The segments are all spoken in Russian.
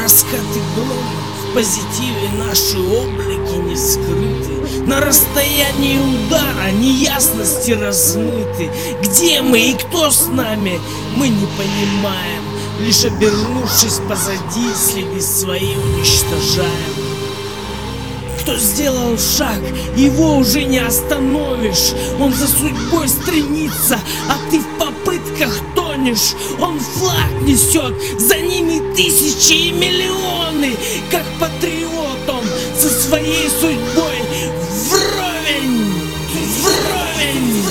Раскаты грома в позитиве, наши облики не скрыты. На расстоянии удара неясности размыты. Где мы и кто с нами, мы не понимаем. Лишь обернувшись позади, следы свои уничтожаем. Кто сделал шаг, его уже не остановишь. Он за судьбой стремится, а ты в попытках тонешь. Он флаг несет, за ними тысячи и миллионы. Как патриот он со своей судьбой вровень, вровень.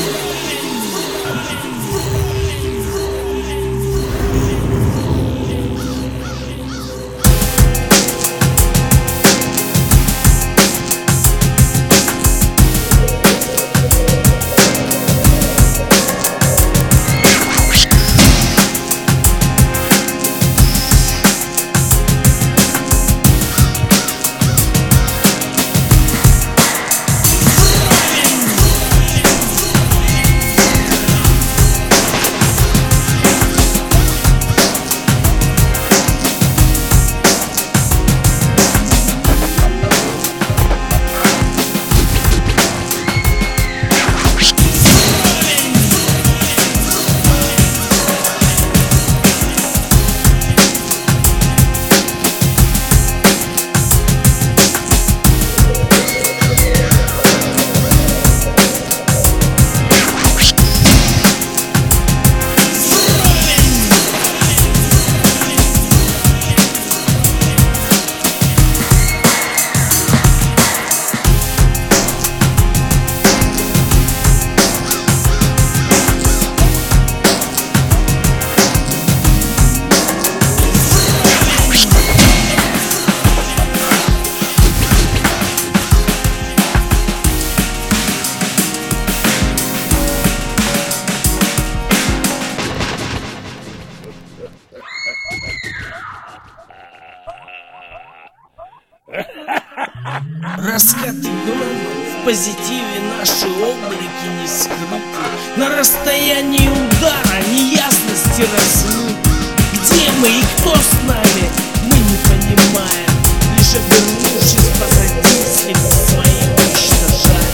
Раскаты грома в позитиве, наши облики не скрыты. На расстоянии удара неясности размыты. Где мы и кто с нами, мы не понимаем. Лишь обернувшись позади, следы свои уничтожаем.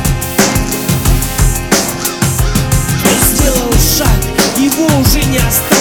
Его уже не осталось.